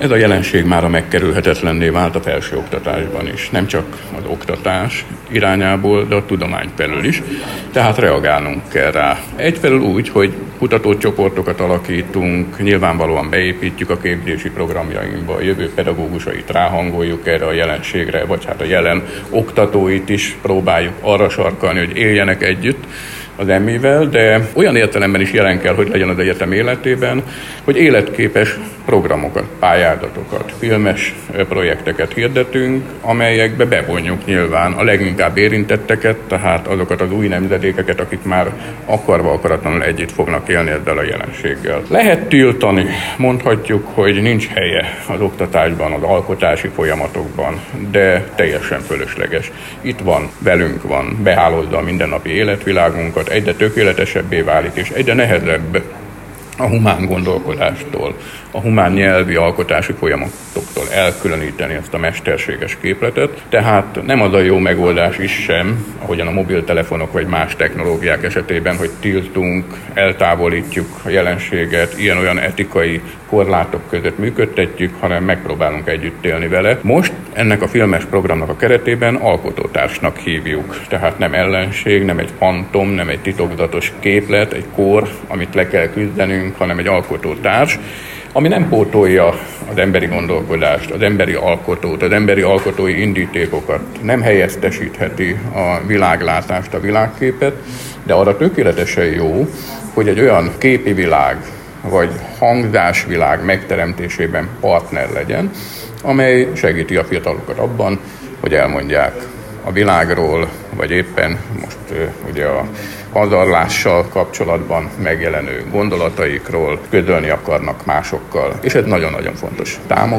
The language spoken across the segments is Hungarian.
Ez a jelenség mára megkerülhetetlenné vált a felsőoktatásban is. Nem csak az oktatás irányából, de a tudomány felől is. Tehát reagálnunk kell rá. Egyfelől úgy, hogy kutatócsoportokat alakítunk, nyilvánvalóan beépítjük a képzési programjainkba, a jövő pedagógusait ráhangoljuk erre a jelenségre, vagy hát a jelen oktatóit is próbáljuk arra sarkalni, hogy éljenek együtt az emmivel, de olyan értelemben is jelen kell, hogy legyen az egyetem életében, hogy életképes programokat, pályázatokat, filmes projekteket hirdetünk, amelyekbe bevonjuk nyilván a leginkább érintetteket, tehát azokat az új nemzedékeket, akik már akarva akaratlanul együtt fognak élni ezzel a jelenséggel. Lehet tiltani, mondhatjuk, hogy nincs helye az oktatásban, az alkotási folyamatokban, de teljesen fölösleges. Itt van, velünk van, behálózza a mindennapi életvilágunkat, egyre tökéletesebbé válik, és egyre nehezebb a humán gondolkodástól, a humán nyelvi alkotási folyamatoktól elkülöníteni ezt a mesterséges képletet. Tehát nem az a jó megoldás is sem, ahogyan a mobiltelefonok vagy más technológiák esetében, hogy tiltunk, eltávolítjuk a jelenséget, ilyen-olyan etikai korlátok között működtetjük, hanem megpróbálunk együtt élni vele. Most ennek a filmes programnak a keretében alkotótársnak hívjuk. Tehát nem ellenség, nem egy fantom, nem egy titokzatos képlet, egy kór, amit le kell küzdenünk, hanem egy alkotótárs, ami nem pótolja az emberi gondolkodást, az emberi alkotót, az emberi alkotói indítékokat, nem helyeztesítheti a világlátást, a világképet, de arra tökéletesen jó, hogy egy olyan képi világ, vagy hangzásvilág megteremtésében partner legyen, amely segíti a fiatalokat abban, hogy elmondják a világról, vagy éppen most ugye a pazarlással kapcsolatban megjelenő gondolataikról közölni akarnak másokkal. És ez nagyon-nagyon fontos.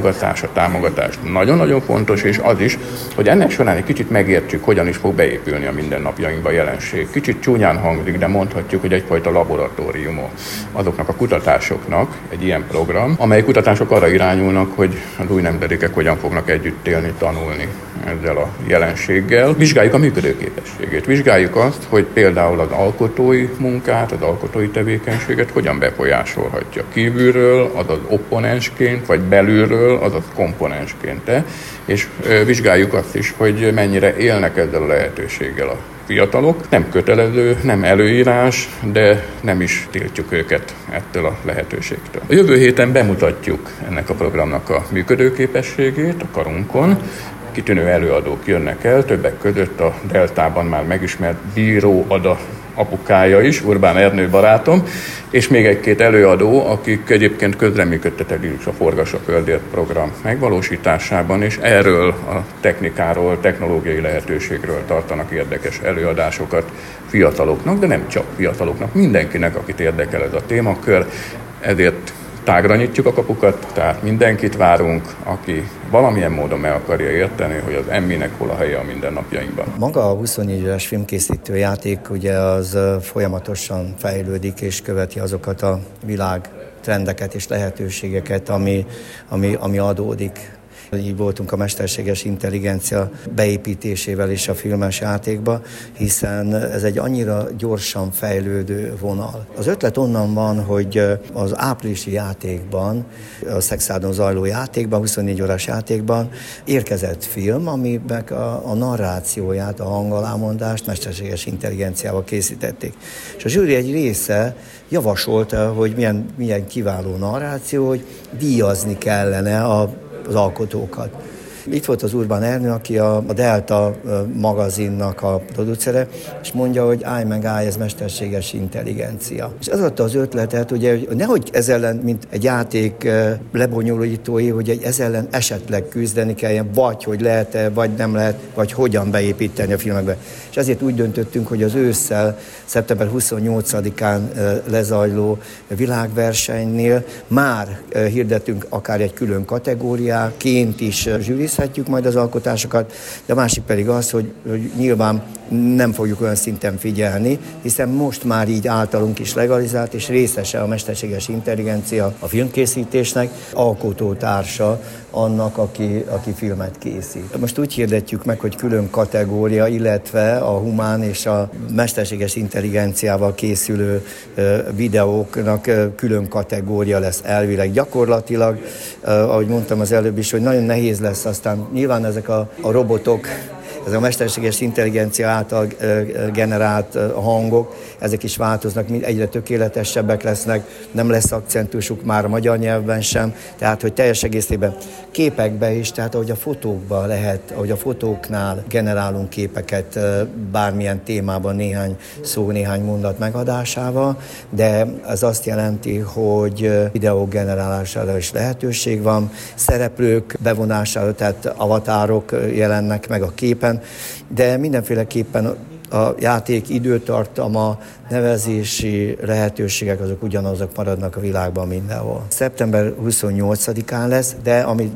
A támogatás nagyon-nagyon fontos, és az is, hogy ennek során egy kicsit megértsük, hogyan is fog beépülni a mindennapjainkba a jelenség. Kicsit csúnyán hangzik, de mondhatjuk, hogy egyfajta laboratóriuma azoknak a kutatásoknak egy ilyen program, amely kutatások arra irányulnak, hogy az új nemzedékek hogyan fognak együtt élni, tanulni ezzel a jelenséggel. Vizsgáljuk a működőképességét. Vizsgáljuk azt, hogy például az alkotói munkát, az alkotói tevékenységet hogyan befolyásolhatja kívülről, azaz opponensként, vagy belülről, azaz komponensként. És vizsgáljuk azt is, hogy mennyire élnek ezzel a lehetőséggel a fiatalok. Nem kötelező, nem előírás, de nem is tiltjuk őket ettől a lehetőségtől. A jövő héten bemutatjuk ennek a programnak a működőképességét a karunkon. Kitűnő előadók jönnek el, többek között a Deltában már megismert Bíró Ada apukája is, Urbán Ernő barátom, és még egy-két előadó, akik egyébként közreműködtetek is a Forgass a Földért program megvalósításában, és erről a technikáról, technológiai lehetőségről tartanak érdekes előadásokat fiataloknak, de nem csak fiataloknak, mindenkinek, akit érdekel ez a témakör, ezért tágra nyitjuk a kapukat, tehát mindenkit várunk, aki valamilyen módon meg akarja érteni, hogy az emminek hol a helye a mindennapjainkban. Maga a 24 éves filmkészítő játék ugye az folyamatosan fejlődik és követi azokat a világ trendeket és lehetőségeket, ami adódik. Így voltunk a mesterséges intelligencia beépítésével is a filmes játékba, hiszen ez egy annyira gyorsan fejlődő vonal. Az ötlet onnan van, hogy az áprilisi játékban, a Szexádon zajló játékban, 24 órás játékban érkezett film, amiben a narrációját, a hangalámondást mesterséges intelligenciával készítették. És a zsűri egy része javasolta, hogy milyen kiváló narráció, hogy díjazni kellene az alkotókat. Itt volt az Urbán Ernő, aki a Delta magazinnak a producere, és mondja, hogy állj meg állj, ez mesterséges intelligencia. És az adta az ötletet, ugye, hogy nehogy ez ellen, mint egy játék lebonyolítói, hogy ez ellen esetleg küzdeni kelljen, vagy hogy lehet-e, vagy nem lehet, vagy hogyan beépíteni a filmekbe. És ezért úgy döntöttünk, hogy az ősszel, szeptember 28-án lezajló világversenynél már hirdettünk akár egy külön kategóriáként is zsűri megnézhetjük majd az alkotásokat, de a másik pedig az, hogy nyilván nem fogjuk olyan szinten figyelni, hiszen most már így általunk is legalizált, és részese a mesterséges intelligencia a filmkészítésnek, alkotótársa annak, aki filmet készít. Most úgy hirdetjük meg, hogy külön kategória, illetve a humán és a mesterséges intelligenciával készülő videóknak külön kategória lesz elvileg. Gyakorlatilag, ahogy mondtam az előbb is, hogy nagyon nehéz lesz aztán nyilván ezek a robotok, ez a mesterséges intelligencia által generált hangok, ezek is változnak, egyre tökéletesebbek lesznek, nem lesz akcentusuk már a magyar nyelvben sem, tehát hogy teljes egészében képekbe is, tehát ahogy a fotókban lehet, ahogy a fotóknál generálunk képeket bármilyen témában néhány szó, néhány mondat megadásával, de ez azt jelenti, hogy videók generálására is lehetőség van, szereplők bevonására, tehát avatárok jelennek meg a képen, de mindenféleképpen a játék időtartama, nevezési lehetőségek azok ugyanazok maradnak a világban mindenhol. Szeptember 28-án lesz, de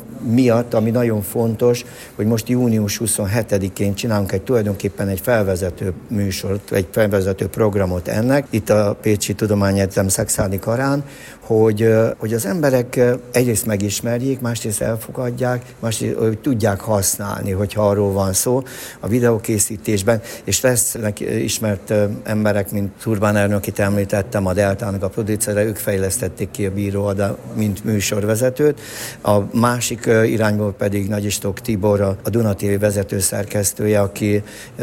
ami nagyon fontos, hogy most június 27-én csinálunk tulajdonképpen egy felvezető műsort, egy felvezető programot ennek, itt a Pécsi Tudományegyetem Szekszárdi karán, hogy az emberek egyrészt megismerjék, másrészt elfogadják, másrészt hogy tudják használni, hogyha arról van szó a videókészítésben, és lesznek ismert emberek, mint Urbán Ernő, akit említettem, a Deltának a producere, ők fejlesztették ki a Bíró, mint műsorvezetőt. A másik irányból pedig Nagy Istok Tibor, a Duna TV vezető szerkesztője, aki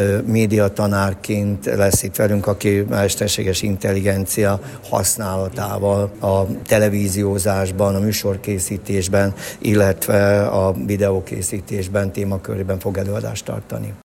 médiatanárként lesz itt velünk, aki mesterséges intelligencia használatával a televíziózásban, a műsorkészítésben, illetve a videókészítésben, témakörében fog előadást tartani.